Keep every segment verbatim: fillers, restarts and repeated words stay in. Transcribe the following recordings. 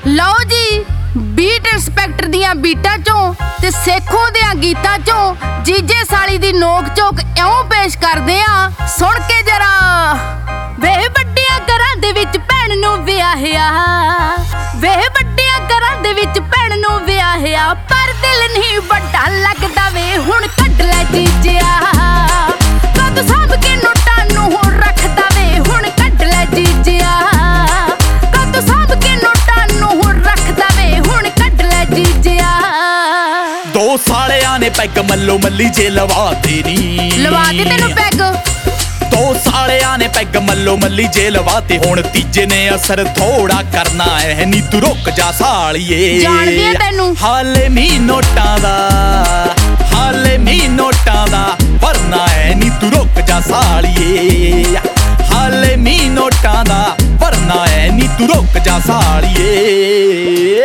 ਲਓ ਜੀ beat inspector ਦੀਆਂ ਬੀਟਾਂ ਚੋਂ ਤੇ ਸੇਖੋਂ ਦਿਆਂ ਗੀਤਾਂ ਚੋਂ ਜੀਜੇ ਸਾਲੀ ਦੀ ਨੋਕ ਝੋਕ ਇਉਂ ਪੇਸ਼ ਕਰਦੇ ਆ, ਸੁਣ ਕੇ ਜਰਾ। ਵੇ ਵੱਡਿਆਂ ਘਰਾਂ ਦੇ ਵਿੱਚ ਭੈਣ ਨੂੰ ਵਿਆਹਿਆ, ਵੇ ਵੱਡਿਆਂ ਘਰਾਂ ਦੇ ਵਿੱਚ ਭੈਣ ਨੂੰ ਵਿਆਹਿਆ, ਪਰ ਦਿਲ ਨਹੀਂ ਵੱਡਾ ਲੱਗਦਾ ਵੇ ਹੁਣ ਕੱਢ ਲੈ ਜੀਜਿਆ। ਕਦ ਸਾਂਭ ਕੇ ਨੋਟਾਂ ਨੂੰ ਹੁਣ ਰੱਖਦਾ ਵੇ ਹੁਣ ਕੱਢ ਲੈ ਜੀਜਿਆ। ਕਦ ਸਾਂਭ ਕੇ ਨੋਟਾਂ ਨੂੰ ਹੁਣ ਰੱਖਦਾ ਵੇ ਹੁਣ ਕੱਢ ਲੈ ਜੀਜਿਆ। ਦੋ ਸਾਲਿਆਂ ਨੇ ਪੈਗ ਮੱਲੋ ਮੱਲੀ ਜੇ ਲਵਾਤੇ ਨੀ, ਲਵਾ ਦੇ ਤੈਨੂੰ ਪੈਗ। ਦੋ ਸਾਲਿਆਂ ਨੇ ਪੈਗ ਮੱਲੋ ਮੱਲੀ ਜੇ ਲਵਾਤੇ, ਹੁਣ ਤੀਜੇ ਨੇ ਅਸਰ ਥੋੜਾ ਕਰਨਾ ਐ ਨੀ ਤੂੰ ਰੁਕ ਜਾ ਸਾਲੀਏ। ਜਾਣਦੀ ਆ ਤੈਨੂੰ ਹਾਲੇ ਮੀ ਨੋਟਾਂ ਦਾ, ਹਾਲੇ ਮੀ ਨੋਟਾਂ ਦਾ ਵਰਨਾ ਐ ਨੀ ਤੂੰ ਰੁਕ ਜਾ ਸਾਲੀਏ। ਹਾਲੇ ਮੀ ਨੋਟਾਂ ਦਾ ਵਰਨਾ ਐ ਨੀ ਤੂੰ ਰੁਕ ਜਾ ਸਾਲੀਏ।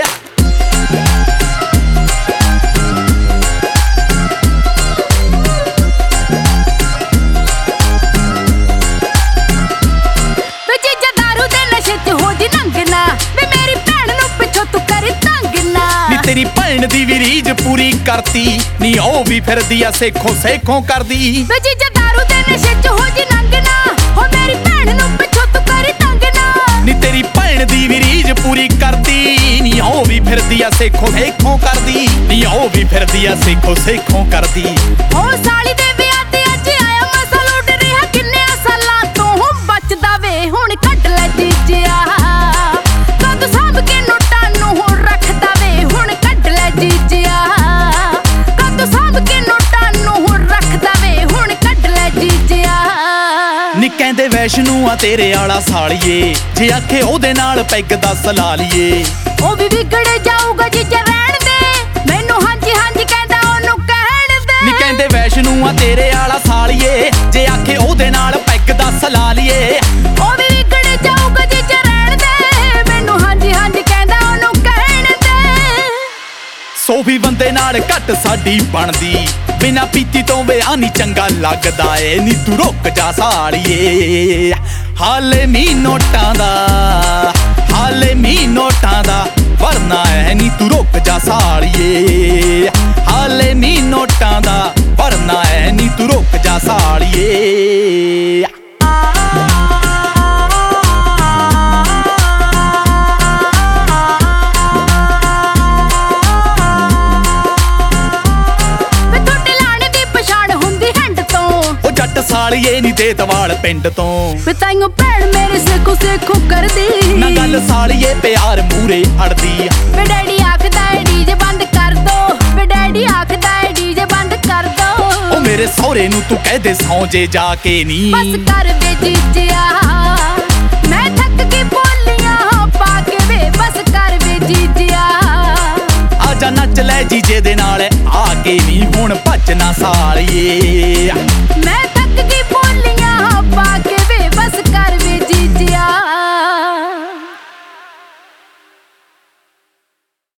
ਤੇਰੀ ਭੈਣ ਦੀ ਵੀ ਰੀਝ ਪੂਰੀ ਕਰਤੀ ਨੀ ਉਹ ਵੀ ਫਿਰਦੀ ਆ ਸੇਖੋਂ ਸੇਖੋਂ ਕਰਦੀ। ਵੇ ਜੀਜਾ ਦਾਰੂ ਦੇ ਨਸ਼ੇ ਚ ਹੋ ਜੀ ਨੰਗਨਾ, ਹੋ ਮੇਰੀ ਭੈਣ ਨੂੰ ਪਿੱਛੋਂ ਤੂੰ ਕਰੀ ਤੰਗਨਾ। ਨੀ ਤੇਰੀ ਭੈਣ ਦੀ ਵੀ ਰੀਝ ਪੂਰੀ ਕਰਦੀ ਨੀ ਉਹ ਵੀ ਫਿਰਦੀ ਆ ਸੇਖੋਂ ਸੇਖੋਂ ਕਰਦੀ, ਨੀ ਉਹ ਵੀ ਫਿਰਦੀ ਆ ਸੇਖੋਂ ਸੇਖੋਂ ਕਰਦੀ। ਉਹ ਸਾਲੀ ਦੇ ਵਿਆਹ ਤੇ ਅੱਜ ਆਇਆ ਮਸਲ ਉੱਡ ਰਿਹਾ ਕਿੰਨੇ ਸਾਲਾਂ ਤੋਂ ਬਚਦਾ ਵੇ ਹੁਣ ਕੱਢ ਲੈ ਜੀਜਿਆ। ਕਦ ਸਾਂਭ ਕੇ ਨੋਟਾਂ ਨੂੰ ਹੁਣ ਰੱਖਦਾ ਵੇ ਹੁਣ ਕੱਢ ਲੈ ਜੀਜਿਆ। ਕਦ ਸਾਂਭ ਕੇ ਨੋਟਾਂ ਨੂੰ ਹੁਣ ਰੱਖਦਾ ਵੇ ਹੁਣ ਕੱਢ ਲੈ ਜੀਜਿਆ। ਨੀ ਕਹਿੰਦੇ ਵੈਸ਼ਨੂੰ ਆ ਤੇਰੇ ਆਲਾ ਸਾਲੀਏ, ਜੇ ਆਖੇ ਉਹਦੇ ਨਾਲ ਪੈਗ ਦੱਸ ਲਾ ਲਈਏ। ਉਹ ਵੀ ਵਿਗੜ ਜਾਊਗਾ ਜੀਜਾ ਰਹਿਣ ਦੇ, ਮੈਨੂੰ ਹਾਂਜੀ ਹਾਂਜੀ ਕਹਿੰਦਾ ਉਹਨੂੰ ਕਹਿਣ ਦੇ। ਨੀ ਕਹਿੰਦੇ ਵੈਸ਼ਨੂੰ ਆ ਤੇਰੇ ਆਲਾ ਸਾਲੀਏ, ਜੇ ਆਖੇ ਉਹਦੇ ਨਾਲ ਪੈਗ ਦੱਸ ਲਾ ਲਈਏ। ਉਹ ਵੀ ਵਿਗੜ ਜਾਊਗਾ ਜੀਜਾ ਰਹਿਣ ਦੇ, ਮੈਨੂੰ ਹਾਂਜੀ ਹਾਂਜੀ ਕਹਿੰਦਾ ਉਹਨੂੰ ਕਹਿਣ ਦੇ। ਸੋ ਵੀ ਬੰਦੇ ਨਾਲ ਘੱਟ ਸਾਡੀ ਬਣਦੀ, ਬਿਨਾ ਪੀਤੀ ਤੋਂ ਵਿਆਹ ਨੀ ਚੰਗਾ ਲੱਗਦਾ ਏ ਨੀ ਤੂੰ ਰੁਕ ਜਾ ਸਾਲੀਏ। ਹਾਲੇ ਮੀ ਨੋਟਾਂ ਦਾ, ਹਾਲੇ ਮੀ ਨੋਟਾਂ ਦਾ ਵਰਨਾ ਐ ਨੀ ਤੂੰ ਰੁਕ ਜਾ ਸਾਲੀਏ। ਹਾਲੇ ਮੀ ਨੋਟਾਂ ਦਾ ਵਰਨਾ ਐ ਨੀ ਤੂੰ ਰੁਕ ਜਾ ਸਾਲੀਏ। ਸਾਲੀਏ ਨੀ ਦੇ ਦਵਾਲ ਪਿੰਡ ਤੋਂ, ਵੇ ਤਾਈਓ ਭੈਣ ਮੇਰੇ ਸੇਖੋਂ ਸੇਖੋਂ ਕਰਦੀ ਨਾ ਗੱਲ ਸਾਲੀਏ ਪਿਆਰ ਮੂਰੇ ਅੜਦੀ। ਵੇ ਡੈਡੀ ਆਖਦਾ ਏ ਡੀਜੇ ਬੰਦ ਕਰ ਦੋ, ਵੇ ਡੈਡੀ ਆਖਦਾ ਏ ਡੀਜੇ ਬੰਦ ਕਰ ਦੋ। ਉਹ ਮੇਰੇ ਸਹੁਰੇ ਨੂੰ ਤੂੰ ਕਹਿ ਦੇ ਸੌਂ ਜੇ ਜਾ ਕੇ ਨੀ। ਬਸ ਕਰ ਵੇ ਜੀਜਿਆ ਮੈਂ ਥੱਕ ਕੇ ਬੋਲੀਆਂ ਪਾ ਕੇ ਵੇ, ਬਸ ਕਰ ਵੇ ਜੀਜਿਆ। ਆਜਾ ਨੱਚ ਲੈ ਜੀਜੇ ਦੇ ਨਾਲ ਆ ਕੇ ਨੀ ਹੁਣ ਭੱਜ ਨਾ ਸਾਲੀਏ। ਮੈਂ